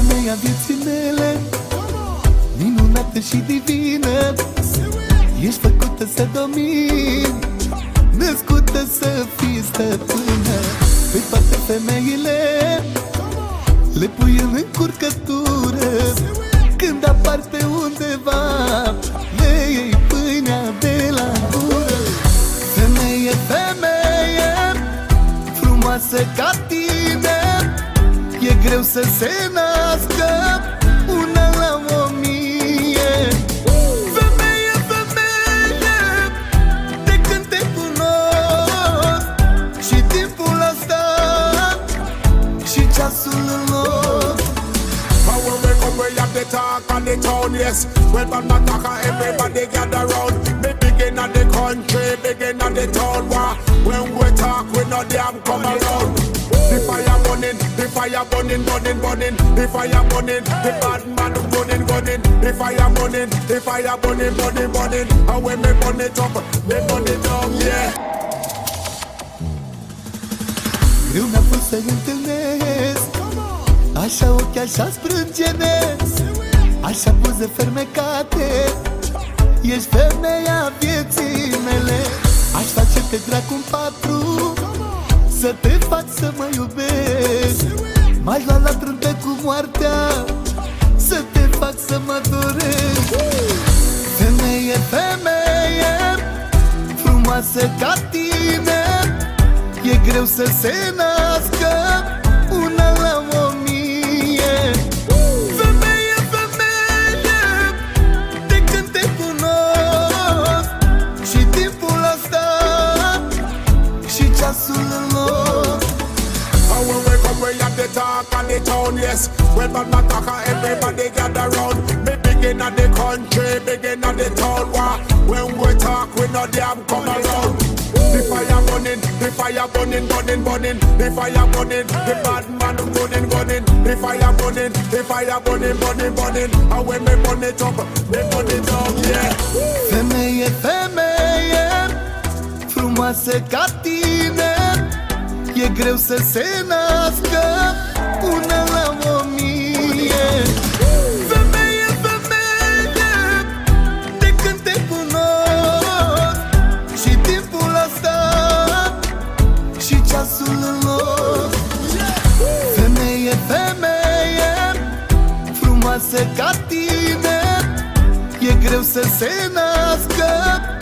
femeia vieții mele, minunată și divină. Ești făcută să domini, născută să fii stăpână. Pe toate femeile le pui în încurcătură. Când apar pe undeva, le iei pâinea de la gură. Femeie, femeie, frumoasă ca tine, e greu să se nască una la 1000. Femeie, femeie, de când te cunosc, și timpul ăsta și ceasul în loc. But when we come, we have the talk on the town, yes. Well, from the talk, everybody gather round. Me begin at the country, begin at the town. When we talk, we know them come around. The fire burning, the fire burning, burning, burning. The fire burning, the bad man burning, burning. The fire burning, the fire burning, burning, burning. And when me burn it up, me burn it down, yeah. Greu mi-a fost să întâlnesc așa ochi, așa sprâncene, așa buze fermecate. Ești femeia vieții mele. Aș face pe dracu-n patru să te fac să mă iubești. M-aș lua la trântă cu moartea să te fac să mă dorești. Femeie, femeie, frumoasă ca tine, e greu să se nască una la 1000. Femeie, femeie, de când te cunosc, și timpul ăsta și ceasul în loc. And when we come, we have the talk on the town, yes. Well, from the talk, everybody gather round. Me begin at the country, begin at the town. When we talk, we know them come around. The fire burning, the fire burning, burning, burning. The fire burning, the bad man burning, burning. The fire burning, the fire burning, burning, burning. And when me burn it up, me burn it down, yeah. Femeie, femeie, frumoasă ca tine, e greu să se nască una la 1000. Femeie, femeie, de când te cunosc, și timpul ăsta și ceasul în loc. Femeie, femeie, frumoasă ca tine, e greu să se nască